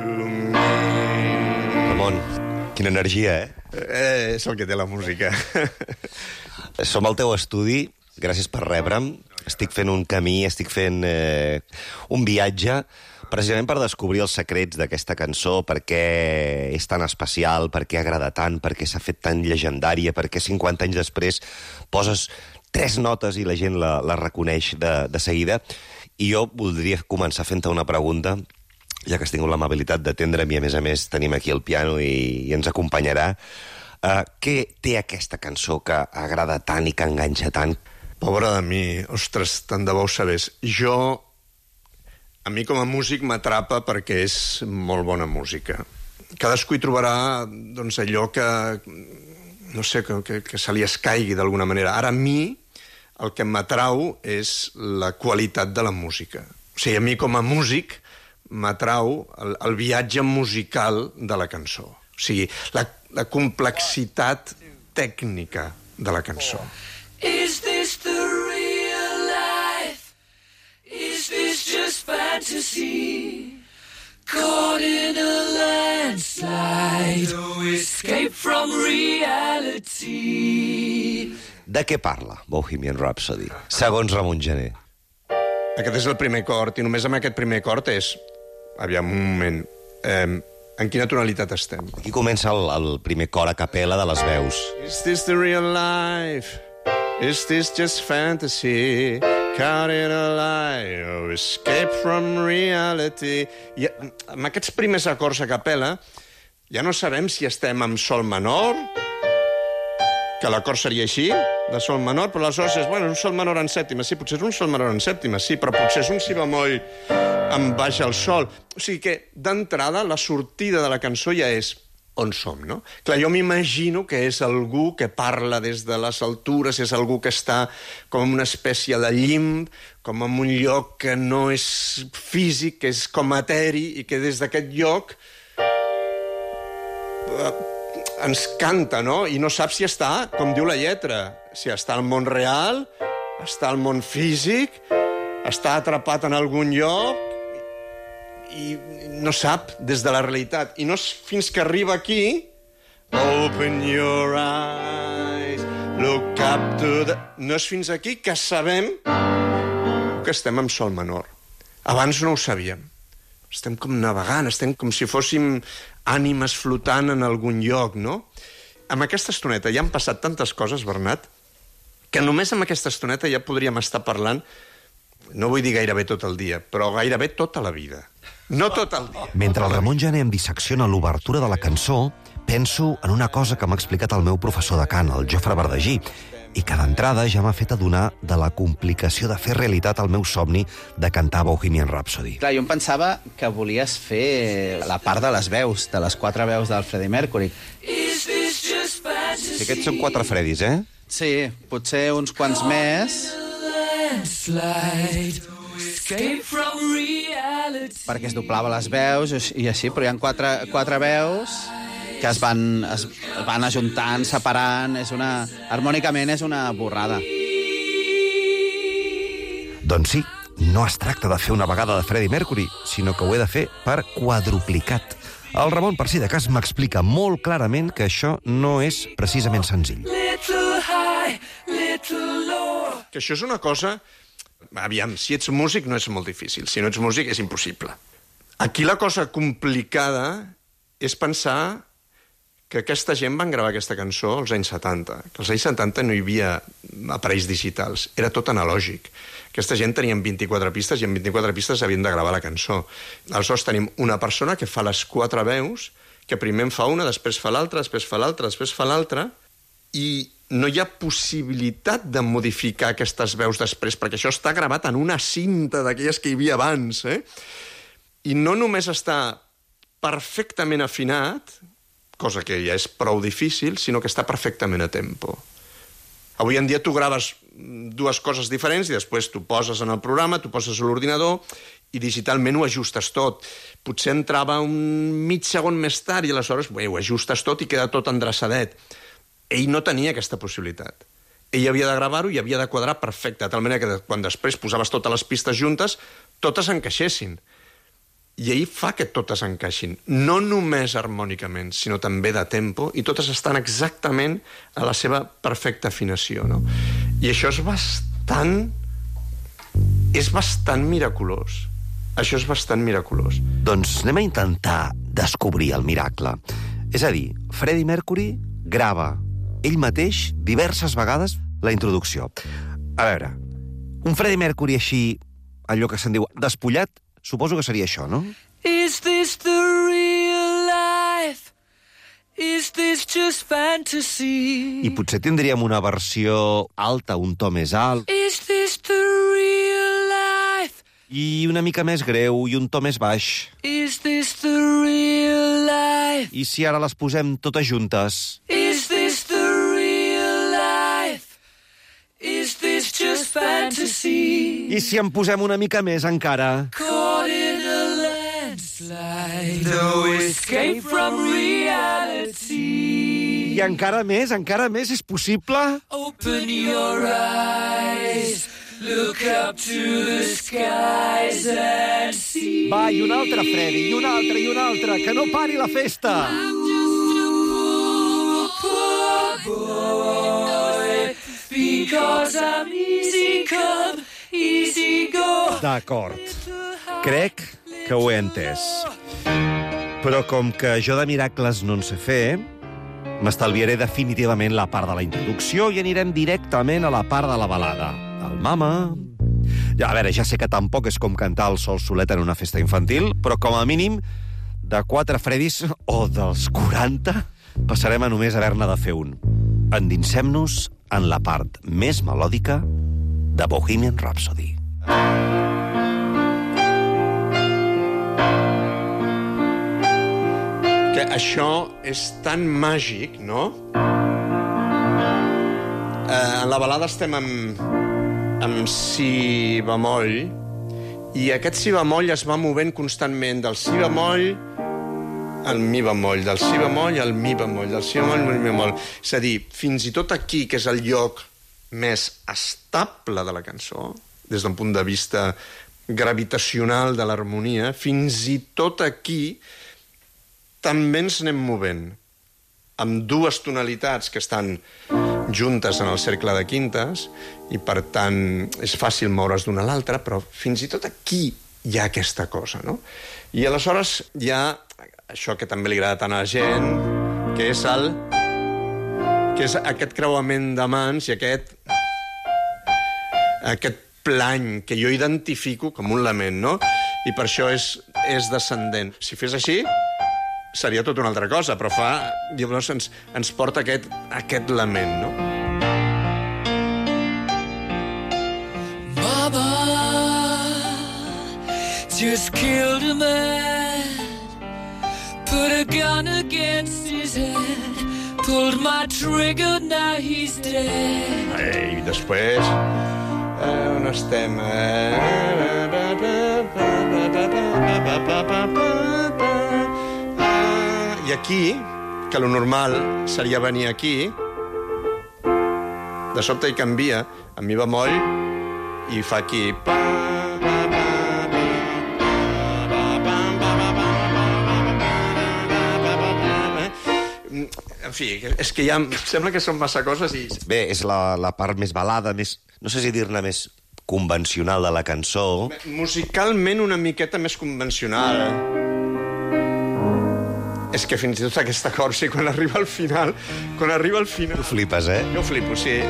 Ramon, quina energia, eh? Eh, és el que té la música. Som al teu estudi, gràcies per rebre'm. Estic fent un camí, estic fent eh, un viatge, precisament per descobrir els secrets d'aquesta cançó, per què és tan especial, per què agrada tant, per què s'ha fet tan llegendària, per què cinquanta anys després poses tres notes i la gent la, la reconeix de, de seguida. I jo voldria començar fent-te una pregunta, ja que has tingut l'amabilitat d'atendre'm i, a més a més, tenim aquí el piano i, i ens acompanyarà. Uh, què té aquesta cançó que agrada tant i que enganxa tant? Pobre de mi, ostres, tant de bo ho sabés. Jo, a mi com a músic m'atrapa perquè és molt bona música. Cadascú hi trobarà, doncs, allò que, no sé, que, que, que se li escaigui d'alguna manera. Ara, a mi, el que m'atrau és la qualitat de la música. O sigui, a mi com a músic m'atrau el, el viatge musical de la cançó. O sigui, la, la complexitat tècnica de la cançó. Is this the real life? Is this just fantasy? Caught in a landslide, no escape from reality. De què parla Bohemian Rhapsody, segons Ramon Gené? Aquest és el primer cort, i només amb aquest primer cort és... Aviam, un moment. Eh, en quina tonalitat estem? Aquí comença el, el primer cor a capella de les veus. Is this the real life? Is this just fantasy? Caught in a lie, oh, escape from reality. I amb aquests primers acords a capella ja no sabem si estem amb sol menor, que l'acord seria així, de sol menor, però aleshores és, bueno, un sol menor en sèptima, sí, potser és un sol menor en sèptima, sí, però potser és un si bemoll amb baix al sol. O sigui que, d'entrada, la sortida de la cançó ja és on som, no? Clar, jo m'imagino que és algú que parla des de les altures, és algú que està com en una espècie de llimb, com en un lloc que no és físic, que és com eteri, i que des d'aquest lloc eh, ens canta, no? I no sap si està, com diu la lletra, si està al món real, està al món físic, està atrapat en algun lloc, i no sap des de la realitat. I no és fins que arriba aquí... Open your eyes, look up to the... No és fins aquí que sabem que estem en sol menor. Abans no ho sabíem. Estem com navegant, estem com si fóssim ànimes flotant en algun lloc, no? Amb aquesta estoneta ja han passat tantes coses, Bernat, que només amb aquesta estoneta ja podríem estar parlant, no vull dir gairebé tot el dia, però gairebé tota la vida. No tot el dia. Mentre el Ramon Gené em dissecciona l'obertura de la cançó, penso en una cosa que m'ha explicat el meu professor de cant, el Jofre Verdagí, i que d'entrada ja m'ha fet adonar de la complicació de fer realitat el meu somni de cantar Bohemian Rhapsody. Clar, jo em pensava que volies fer la part de les veus, de les quatre veus del Freddie Mercury. Sí, aquests són quatre Freddys, eh? Sí, potser uns quants més... perquè es doblava les veus i així, però hi ha quatre, quatre veus que es van, es van ajuntant, separant, és una... harmònicament és una borrada. Doncs sí, no es tracta de fer una vegada de Freddie Mercury, sinó que ho he de fer per quadruplicat. El Ramon, per si de cas, m'explica molt clarament que això no és precisament senzill. Que això és una cosa... Aviam, si ets músic no és molt difícil, si no ets músic és impossible. Aquí la cosa complicada és pensar que aquesta gent van gravar aquesta cançó als anys setanta, que als anys setanta no hi havia aparells digitals, era tot analògic. Aquesta gent tenien vint-i-quatre pistes i en vint-i-quatre pistes havien de gravar la cançó. Aleshores tenim una persona que fa les quatre veus, que primer en fa una, després fa l'altra, després fa l'altra, després fa l'altra, i no hi ha possibilitat de modificar aquestes veus després, perquè això està gravat en una cinta d'aquelles que hi havia abans, eh? I no només està perfectament afinat, cosa que ja és prou difícil, sinó que està perfectament a tempo. Avui en dia tu graves dues coses diferents i després tu poses en el programa, tu poses a l'ordinador i digitalment ho ajustes tot. Potser entrava un mig segon més tard i aleshores bé, ho ajustes tot i queda tot endreçadet. Ell no tenia aquesta possibilitat. Ell havia de gravar-ho i havia de quadrar perfecte, de tal manera que quan després posaves totes les pistes juntes, totes encaixessin. I ell fa que totes encaixin, no només harmònicament, sinó també de tempo, i totes estan exactament a la seva perfecta afinació, no? I això és bastant... és bastant miraculós. Això és bastant miraculós. Doncs anem a intentar descobrir el miracle. És a dir, Freddie Mercury grava ell mateix diverses vegades la introducció. A veure, un Freddie Mercury així, allò que se'n diu despullat, suposo que seria això, no? Is this the real life? Is this just fantasy? I potser tindríem una versió alta, un to més alt. Is this the real life? I una mica més greu, i un to més baix. Is this the real life? I si ara les posem totes juntes? Is this the real life? Is this just fantasy? I si en posem una mica més encara? Caught in a landslide, no escape from reality. I encara més, encara més, és possible? Open your eyes, look up to the skies and see. Va, i un altre, Freddy, i un altre, i un altre, que no pari la festa! Poor boy, because I'm easy come, easy go. D'acord. Crec que ho he entès. Però com que jo de miracles no en sé fer, m'estalviaré definitivament la part de la introducció i anirem directament a la part de la balada. El mama... Ja, a veure, ja sé que tampoc és com cantar el sol solet en una festa infantil, però com a mínim de quatre Freddys, o dels quaranta, passarem a només haver-ne de fer un. Endinsem-nos en la part més melòdica de Bohemian Rhapsody. Que això és tan màgic, no? Eh, en la balada estem amb, amb si bemoll, i aquest si bemoll es va movent constantment del si bemoll al mi bemoll, del si bemoll al mi bemoll, del si bemoll al mi bemoll. És a dir, fins i tot aquí, que és el lloc més estable de la cançó, des d'un punt de vista gravitacional de l'harmonia, fins i tot aquí també ens anem movent amb dues tonalitats que estan juntes en el cercle de quintes i, per tant, és fàcil moure's d'una a l'altra, però fins i tot aquí hi ha aquesta cosa, no? I aleshores hi ha això que també li agrada tant a la gent, que és el... que és aquest creuament de mans i aquest... aquest plany que jo identifico com un lament, no? I per això és, és descendent. Si fes així, seria tot una altra cosa, però fa... llavors ens, ens porta aquest, aquest lament, no? Mama just killed a man, put a gun against his head, pulled my trigger, now he's dead. I després... Eh, on estem? I aquí, que lo normal seria venir aquí, de sobte hi canvia, a mi bemoll, i fa aquí... En fi, és que ja sembla que són massa coses i... Bé, és la, la part més balada, més... no sé si dir-ne més convencional de la cançó. Musicalment una miqueta més convencional. És que fins i tot aquest acord, sí, quan arriba al final... Quan arriba al final... Tu flipes, eh? Jo flipo, sí.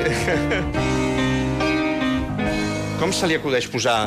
Com se li acudeix posar...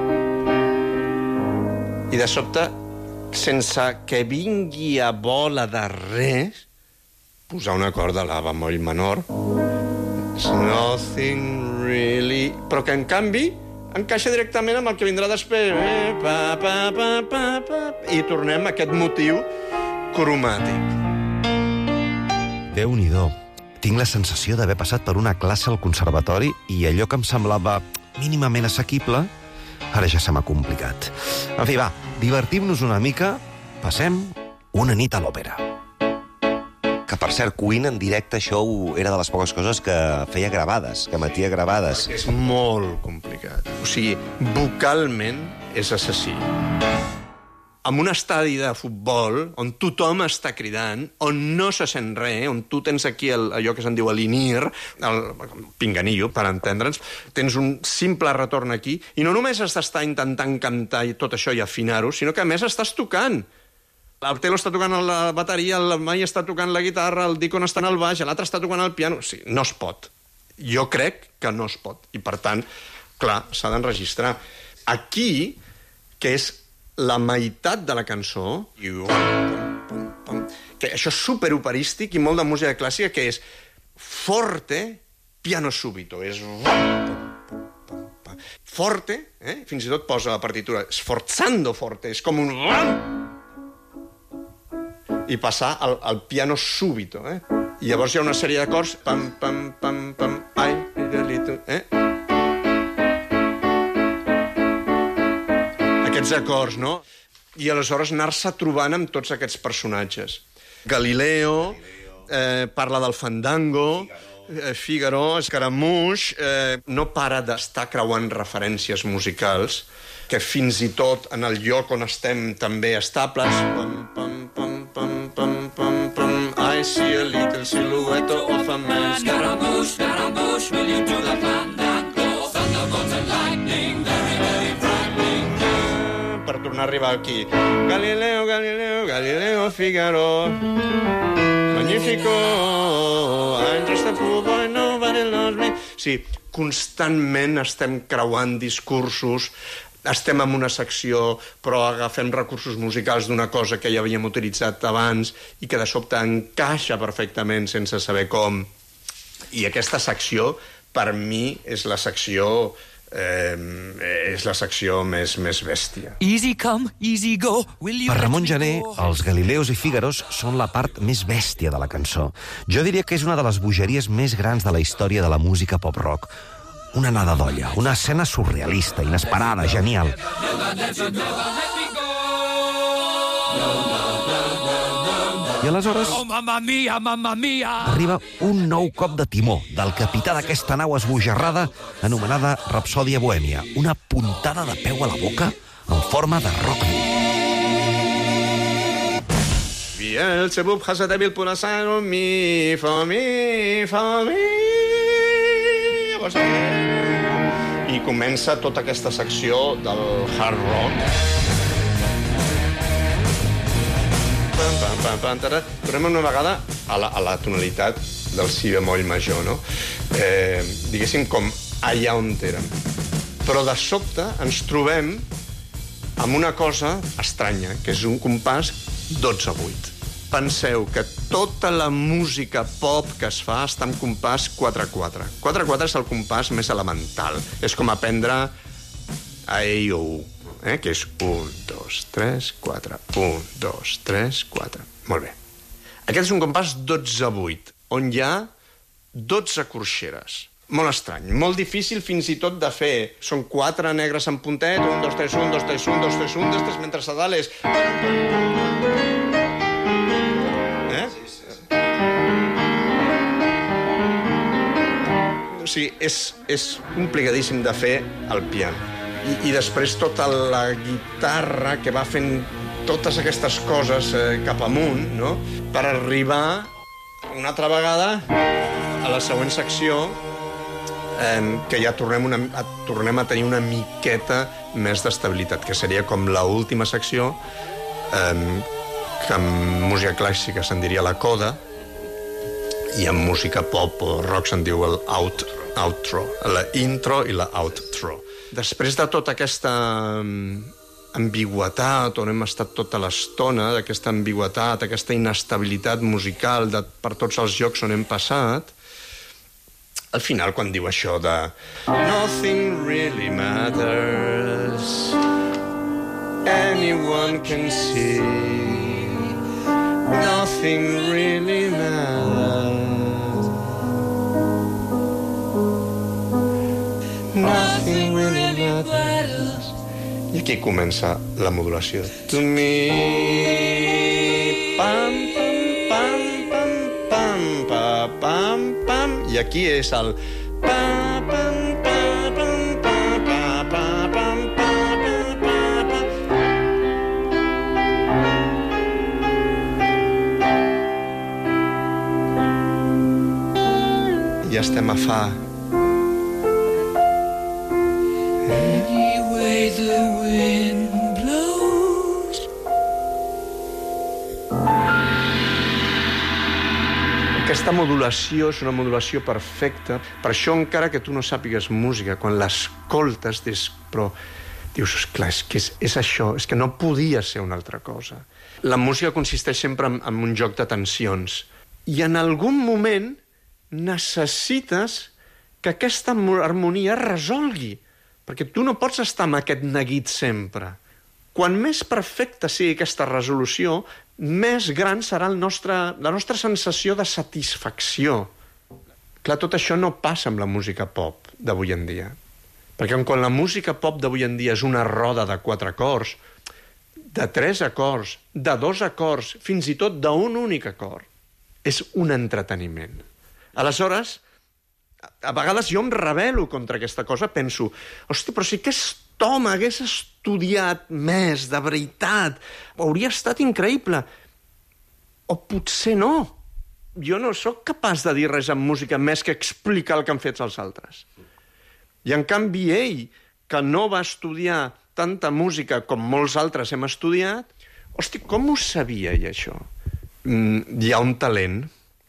I de sobte, sense que vingui a bola de res, posar un acord de la bemoll menor. It's nothing really... Però que, en canvi, encaixa directament amb el que vindrà després. Eh? Pa, pa, pa, pa, pa. I tornem a aquest motiu cromàtic. Déu-n'hi-do. Tinc la sensació d'haver passat per una classe al conservatori i allò que em semblava mínimament assequible, ara ja se m'ha complicat. En fi, va, divertim-nos una mica, passem una nit a l'òpera. Que, per cert, Queen en directe, això era de les poques coses que feia gravades, que emetia gravades. És molt complicat. O sigui, vocalment és assassí. En un estadi de futbol, on tothom està cridant, on no se sent res, on tu tens aquí el, allò que se'n diu l'Inir, el pinganillo, per entendre'ns, tens un simple retorn aquí, i no només has d'estar intentant cantar i tot això i afinar-ho, sinó que a més estàs tocant. El Telo està tocant la bateria, el Mai està tocant la guitarra, el Deacon està en el baix, l'altre està tocant el piano. O sigui, no es pot. Jo crec que no es pot. I, per tant, clar, s'ha d'enregistrar. Aquí, que és la meitat de la cançó, que això és superoperístic i molt de música clàssica, que és forte, piano súbito. És... forte, eh? Fins i tot posa la partitura, sforzando forte, és com un... i passar al, al piano súbito, eh? I llavors hi ha una sèrie d'acords, pam, pam, pam, pam, ai, eh? Aquests acords, no? I aleshores anar-se trobant amb tots aquests personatges. Galileo, eh, parla del fandango, eh, Figaro, Escaramouche, eh, no para d'estar creuant referències musicals, que fins i tot en el lloc on estem també estables, pam, pam, pam, pam, pam, pam, pam, I see a little silhouette of a man. Scaramouche, Scaramouche, will you do the fandango? Thunderbolts and lightning, very, very frightening. Per tornar a arribar aquí. Galileo, Galileo, Galileo, Figaro. Magnífico. I'm just a poor boy, nobody loves me. Sí, constantment estem creuant discursos, estem en una secció, però agafem recursos musicals d'una cosa que ja havíem utilitzat abans i que de sobte encaixa perfectament sense saber com. I aquesta secció, per mi, és la secció... Eh, és la secció més, més bèstia. Easy come, easy go. Will you per Ramon Gené, els Galileos i Figaros són la part més bèstia de la cançó. Jo diria que és una de les bogeries més grans de la història de la música pop-rock. Una nada d'olla, una escena surrealista, inesperada, genial. I aleshores Oh, mamma mia, mamma mia! arriba un nou cop de timó del capità d'aquesta nau esbojarrada anomenada Rapsòdia Bohèmia. Una puntada de peu a la boca en forma de rock. Beelzebub has a devil put a sign on me, for me, for me. I comença tota aquesta secció del hard rock. Tornem una vegada a la, a la tonalitat del si bemoll major, no? Eh, diguéssim, com allà on érem. Però de sobte ens trobem amb una cosa estranya, que és un compàs dotze vuit. Penseu que tota la música pop que es fa està en compàs quatre quatre. quatre quatre és el compàs més elemental. És com aprendre a E I O U, eh? Que és un, dos, tres, quatre, un, dos, tres, quatre. Molt bé. Aquest és un compàs dotze vuit, on hi ha dotze corxeres. Molt estrany, molt difícil fins i tot de fer. Són quatre negres en puntet, un, dos, tres, un, dos, tres, un, dos, tres, un, dos, tres, mentre a dalt és... Eh? O sigui, és, és complicadíssim de fer al piano. I, i després tota la guitarra que va fent totes aquestes coses eh, cap amunt, no? Per arribar una altra vegada a la següent secció, eh, que ja tornem, una, a, tornem a tenir una miqueta més d'estabilitat, que seria com l'última secció, eh, que en música clàssica se'n diria la coda, i en música pop o rock se'n diu el out, outro, la intro i la outro. Després de tota aquesta ambigüetat, on hem estat tota l'estona, d'aquesta ambigüetat, aquesta inestabilitat musical de, per tots els llocs on hem passat, al final, quan diu això de Nothing really matters, anyone can see, nothing really matters, nothing really matters. I aquí comença la modulació. To me, pam, pam, pam, pam, pam, pam, pam, i aquí és el pam, pam, pam, pam, pam, pam, pam, pam, pam. Ja estem a fa. Anyway the wind blows. Aquesta modulació és una modulació perfecta. Per això, encara que tu no sàpigues música, quan l'escoltes, dius, però dius, esclar, és que és, és això, és que no podia ser una altra cosa. La música consisteix sempre en, en un joc de tensions. I en algun moment necessites que aquesta harmonia es resolgui, perquè tu no pots estar amb aquest neguit sempre. Quan més perfecta sigui aquesta resolució, més gran serà el nostre, la nostra sensació de satisfacció. Clar, tot això no passa amb la música pop d'avui en dia. Perquè quan la música pop d'avui en dia és una roda de quatre acords, de tres acords, de dos acords, fins i tot d'un únic acord, és un entreteniment. Aleshores, a vegades jo em rebel·lo contra aquesta cosa, penso, hosti, però si aquest home hagués estudiat més, de veritat, hauria estat increïble. O potser no. Jo no sóc capaç de dir res en música més que explicar el que han fet els altres. I en canvi ell, que no va estudiar tanta música com molts altres hem estudiat, hosti, com ho sabia ell, això? Mm, hi ha un talent,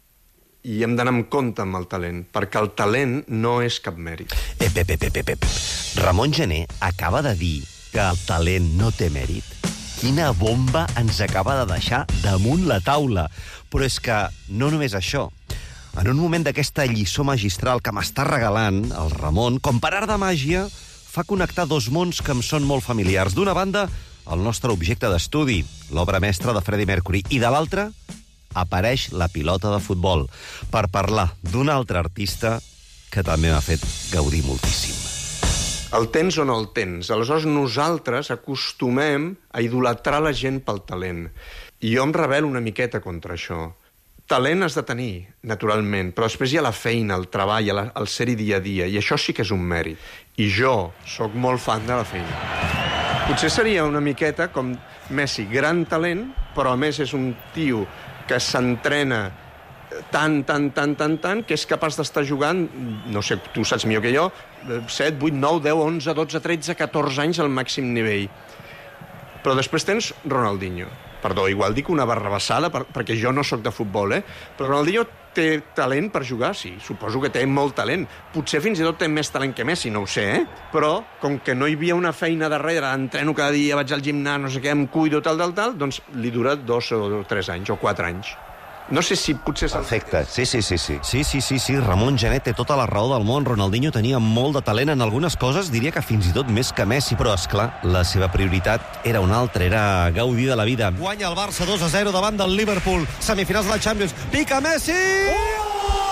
i hem d'anar amb compte amb el talent, perquè el talent no és cap mèrit. Ep, ep, ep, ep, ep. Ramon Gené acaba de dir que el talent no té mèrit. Quina bomba ens acaba de deixar damunt la taula. Però és que no només això. En un moment d'aquesta lliçó magistral que m'està regalant el Ramon, com per art de màgia, fa connectar dos mons que em són molt familiars. D'una banda, el nostre objecte d'estudi, l'obra mestra de Freddie Mercury, i de l'altra, apareix la pilota de futbol per parlar d'un altre artista que també m'ha fet gaudir moltíssim. El tens o no el tens. Aleshores nosaltres acostumem a idolatrar la gent pel talent. I jo em rebel una miqueta contra això. Talent has de tenir, naturalment, però després hi ha la feina, el treball, el, el ser-hi dia a dia, i això sí que és un mèrit. I jo sóc molt fan de la feina. Potser seria una miqueta com Messi, gran talent, però a més és un tio que s'entrena tant, tant, tant, tant, tant, que és capaç d'estar jugant, no sé, tu saps millor que jo, set, vuit, nou, deu, onze, dotze, tretze, catorze anys al màxim nivell. Però després tens Ronaldinho. Perdó, igual dic una barrabassada, per, perquè jo no sóc de futbol, eh? Però Ronaldinho té talent per jugar, sí, suposo que té molt talent. Potser fins i tot té més talent que Messi, no ho sé, eh? Però, com que no hi havia una feina darrere, entreno cada dia, vaig al gimnàs, no sé què, em cuido, tal, tal, tal, doncs li dura dos o tres anys, o quatre anys. No sé si potser... Perfecte, sí, sí, sí, sí. Sí, sí, sí, sí, Ramon Gené té tota la raó del món. Ronaldinho tenia molt de talent en algunes coses, diria que fins i tot més que Messi, però, esclar, la seva prioritat era una altra, era gaudir de la vida. Guanya el Barça dos a zero davant del Liverpool, semifinals de la Champions. Pica Messi! Oh!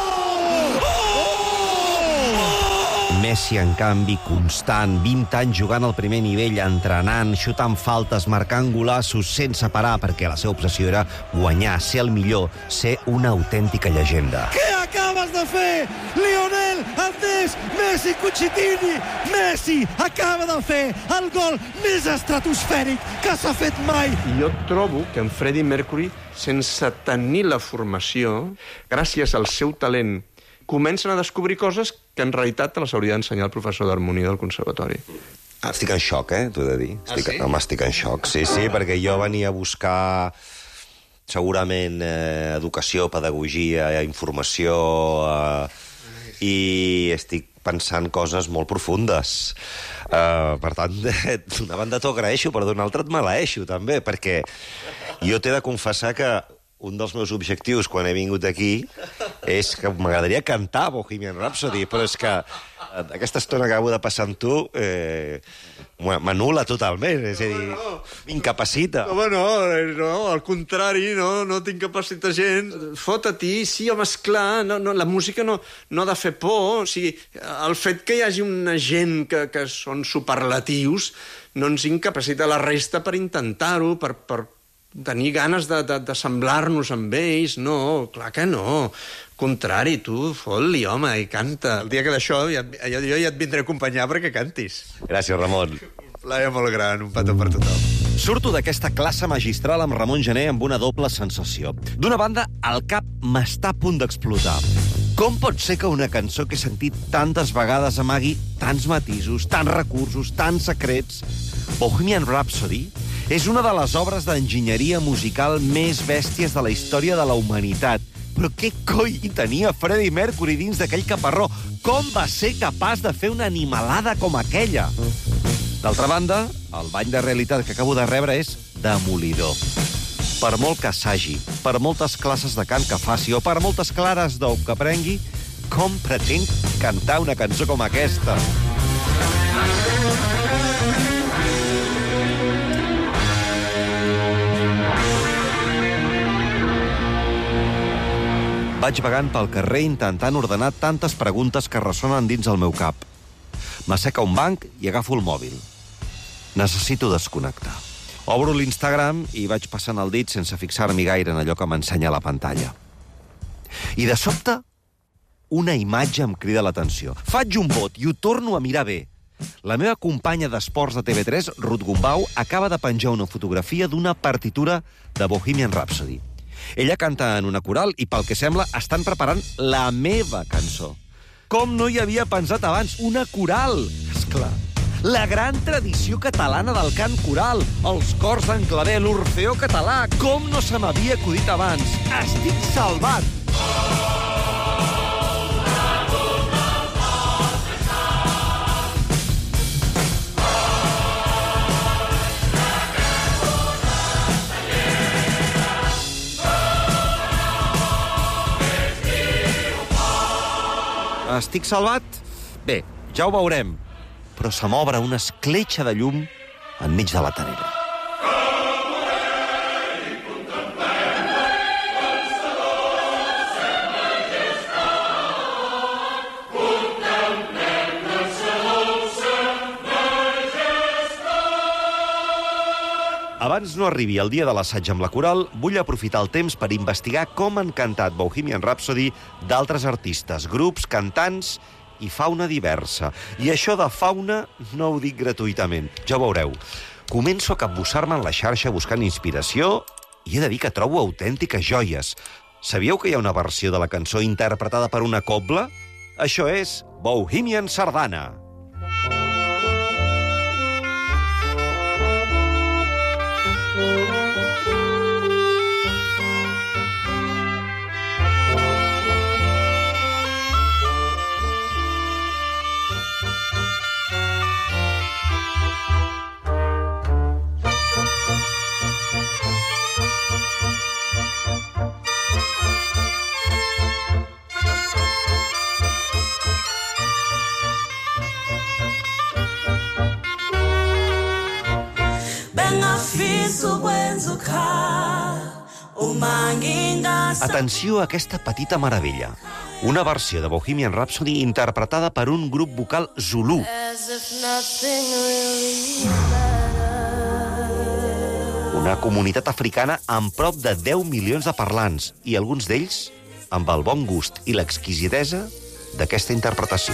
Messi, en canvi, constant, vint anys jugant al primer nivell, entrenant, xutant faltes, marcant golaços sense parar, perquè la seva obsessió era guanyar, ser el millor, ser una autèntica llegenda. Què acabes de fer? Lionel Andrés Messi Cucitini! Messi acaba de fer el gol més estratosfèric que s'ha fet mai! I jo trobo que en Freddie Mercury, sense tenir la formació, gràcies al seu talent, comencen a descobrir coses que en realitat te les hauria d'ensenyar el professor d'harmonia del conservatori. Ah, estic en xoc, eh, t'ho he de dir. Estic, ah, sí? Home, estic en xoc, sí, sí, perquè jo venia a buscar segurament eh, educació, pedagogia, informació, eh, i estic pensant coses molt profundes. Uh, per tant, d'una banda t'ho agraeixo, però d'una altra et maleeixo, també, perquè jo t'he de confessar que un dels meus objectius quan he vingut aquí és que m'agradaria cantar Bohemian Rhapsody, però és que aquesta estona que acabo de passar amb tu eh, m'anul·la totalment, és a dir, m'incapacita. Home, no, no, al contrari, no, no t'incapacita gens. Fota-t'hi, sí, home, esclar, no, no, la música no, no ha de fer por, o sigui, el fet que hi hagi una gent que, que són superlatius no ens incapacita la resta per intentar-ho, per, per tenir ganes de, de, de semblar-nos amb ells, no, clar que no. Contrari, tu, fot-li, home, i canta. El dia que d'això, ja, jo, jo ja et vindré a acompanyar perquè cantis. Gràcies, Ramon. Un plaer molt gran, un petó per tothom. Surto d'aquesta classe magistral amb Ramon Gené amb una doble sensació. D'una banda, el cap m'està a punt d'explotar. Com pot ser que una cançó que he sentit tantes vegades amagui tants matisos, tants recursos, tants secrets? Bohemian Rhapsody és una de les obres d'enginyeria musical més bèsties de la història de la humanitat. Però què coi hi tenia Freddie Mercury dins d'aquell caparró? Com va ser capaç de fer una animalada com aquella? D'altra banda, el bany de realitat que acabo de rebre és demolidor. Per molt que assagi, per moltes classes de cant que faci o per moltes clares d'ou que prengui, com pretén cantar una cançó com aquesta? Vaig vagant pel carrer intentant ordenar tantes preguntes que ressonen dins el meu cap. M'asseca un banc i agafo el mòbil. Necessito desconnectar. Obro l'Instagram i vaig passant el dit sense fixar-m'hi gaire en allò que m'ensenya la pantalla. I de sobte, una imatge em crida l'atenció. Faig un bot i ho torno a mirar bé. La meva companya d'esports de T V tres, Ruth Gumbau, acaba de penjar una fotografia d'una partitura de Bohemian Rhapsody. Ella canta en una coral i, pel que sembla, estan preparant la meva cançó. Com no hi havia pensat abans? Una coral! Esclar. La gran tradició catalana del cant coral, els cors d'en claver, l'Orfeó català. Com no se m'havia acudit abans? Estic salvat! Estic salvat? Bé, ja ho veurem. Però se m'obre una escletxa de llum enmig de la tenebra. Abans no arribi el dia de l'assaig amb la coral, vull aprofitar el temps per investigar com han cantat Bohemian Rhapsody d'altres artistes, grups, cantants i fauna diversa. I això de fauna no ho dic gratuïtament, ja ho veureu. Començo a capbussar-me en la xarxa buscant inspiració i he de dir que trobo autèntiques joies. Sabíeu que hi ha una versió de la cançó interpretada per una cobla? Això és Bohemian Sardana. Atenció a aquesta petita meravella. Una versió de Bohemian Rhapsody interpretada per un grup vocal Zulu. Una comunitat africana amb prop de deu milions de parlants i alguns d'ells amb el bon gust i l'exquisitesa d'aquesta interpretació.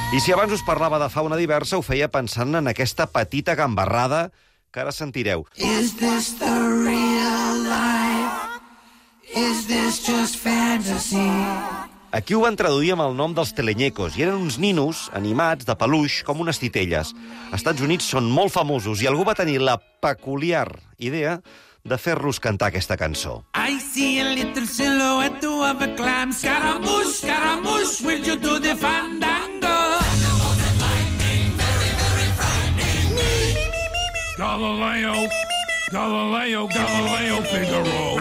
I si abans us parlava de fauna diversa, ho feia pensant en aquesta petita gambarrada que ara sentireu. Is this the real life? Is this just fantasy? Aquí ho van traduir amb el nom dels telenyecos, i eren uns ninos animats de peluix com unes titelles. Als Estats Units són molt famosos, i algú va tenir la peculiar idea de fer-los cantar aquesta cançó. I see a little silhouette of a clam. Scaramouche, Scaramouche, will you do the fandango? Galileo, Galileo, Galileo, Figaro.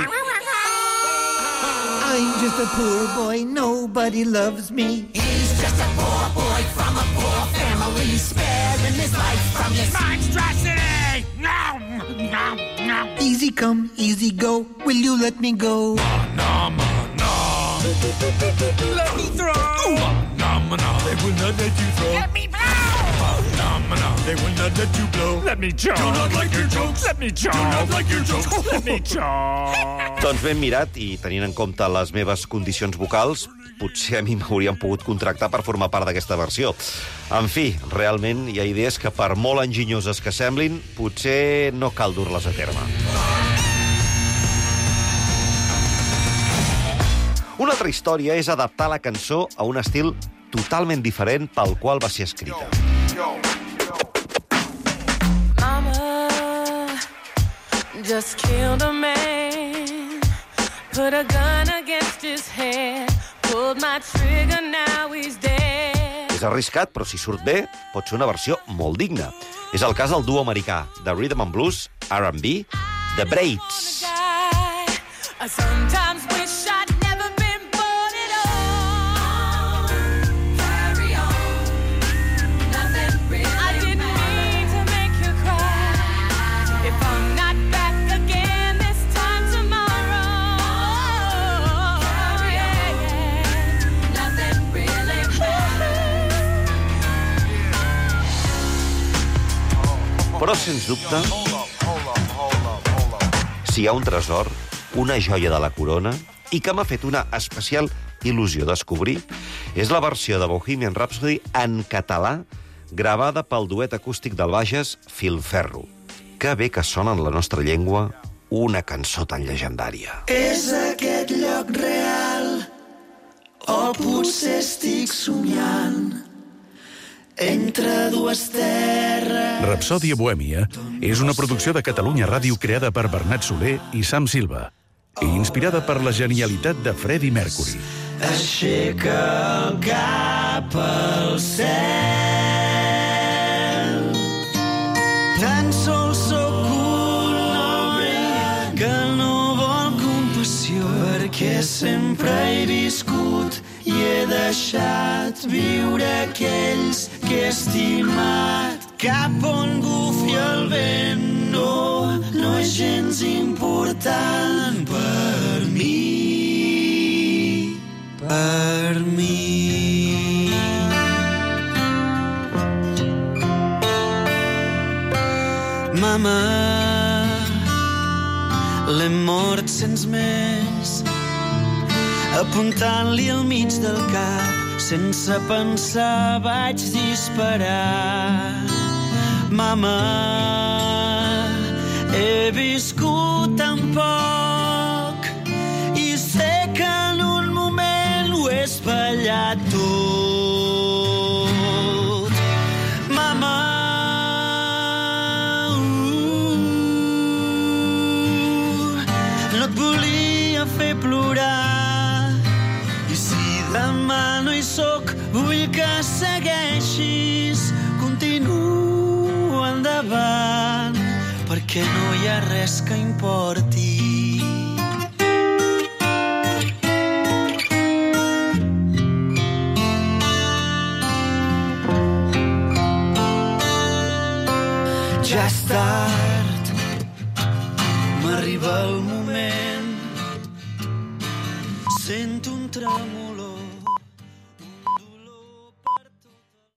I'm just a poor boy, nobody loves me. He's just a poor boy from a poor family, sparing his life from this monstrosity. No, no, no. Easy come, easy go, will you let me go? No, no, no. Let me throw. No, no, they will not let you throw. Let me blow. No, no, they will not let you blow. Let me choke. Do not like your jokes. Let me choke. Do not like your jokes. Let me choke. Doncs ben mirat, i tenint en compte les meves condicions vocals, potser a mi m'haurien pogut contractar per formar part d'aquesta versió. En fi, realment hi ha idees que, per molt enginyoses que semblin, potser no cal dur-les a terme. Una altra història és adaptar la cançó a un estil totalment diferent pel qual va ser escrita. Mama just killed a man, put a gun against his head, pulled my trigger, now he's dead. És arriscat, però si surt bé, pot ser una versió molt digna. És el cas del duo americà de Rhythm and Blues, R and B, The Braids. I sometimes wish I'd never been born at all. Carry on, nothing really I didn't mean to make you cry. If I'm not back again this time tomorrow. Carry on, nothing really matters. Però, sens dubte, si hi ha un tresor, una joia de la corona, i que m'ha fet una especial il·lusió descobrir, és la versió de Bohemian Rhapsody en català, gravada pel duet acústic del Bages Filferro. Que bé que sona en la nostra llengua una cançó tan llegendària. És aquest lloc real, o potser estic somiant entre dues terres. Rapsòdia Bohèmia és una producció de Catalunya Ràdio creada per Bernat Soler i Sam Silva i inspirada per la genialitat de Freddie Mercury. Aixeca el cap al cel. Tan sols sóc un home que no vol compassió, perquè sempre he viscut i he deixat viure aquells que he estimat. Cap on bufi el vent no, no és gens important per mi, per mi. Mama, l'he mort sens més, apuntant-li al mig del cap, sense pensar vaig disparar. Mama, he viscut tan poc i sé que en un moment ho he espatllat tot. Mama, uh, no et volia fer plorar, i si demà no hi soc, vull que segueixis, continuo endavant, perquè no hi ha res que importi. Ja és tard, m'arriba el moment, sento un trèmol